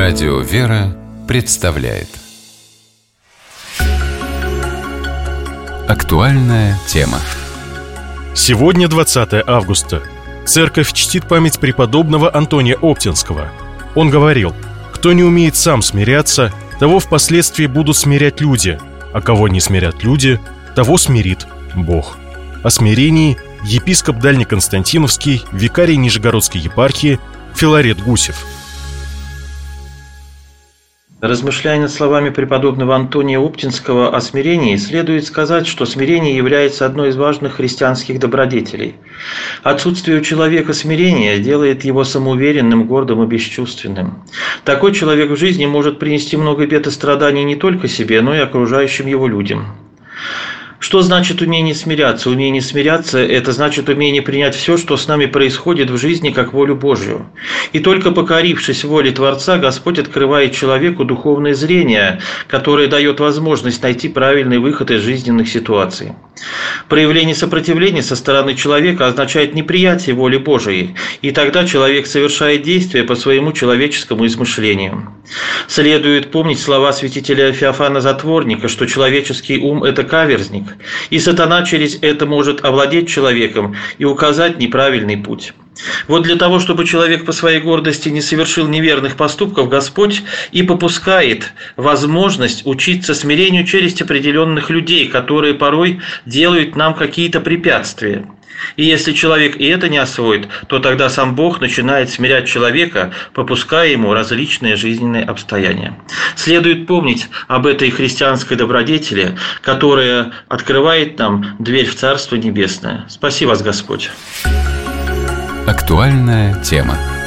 Радио «Вера» представляет актуальная тема. Сегодня 20 августа. Церковь чтит память преподобного Антония Оптинского. Он говорил: «Кто не умеет сам смиряться, того впоследствии будут смирять люди, а кого не смирят люди, того смирит Бог». О смирении епископ Дальнеконстантиновский, викарий Нижегородской епархии Филарет Гусев. Размышляя над словами преподобного Антония Оптинского о смирении, следует сказать, что смирение является одной из важных христианских добродетелей. Отсутствие у человека смирения делает его самоуверенным, гордым и бесчувственным. Такой человек в жизни может принести много бед и страданий не только себе, но и окружающим его людям. Что значит умение смиряться? Умение смиряться – это значит умение принять все, что с нами происходит в жизни, как волю Божью. И только покорившись воле Творца, Господь открывает человеку духовное зрение, которое дает возможность найти правильный выход из жизненных ситуаций. Проявление сопротивления со стороны человека означает неприятие воли Божией, и тогда человек совершает действия по своему человеческому измышлению. Следует помнить слова святителя Феофана Затворника, что человеческий ум – это каверзник, и сатана через это может овладеть человеком и указать неправильный путь. Вот для того, чтобы человек по своей гордости не совершил неверных поступков, Господь и попускает возможность учиться смирению через определенных людей, которые порой делают нам какие-то препятствия. И если человек и это не освоит, то тогда сам Бог начинает смирять человека, попуская ему различные жизненные обстояния. Следует помнить об этой христианской добродетели, которая открывает нам дверь в Царство Небесное. Спаси вас, Господь. Актуальная тема.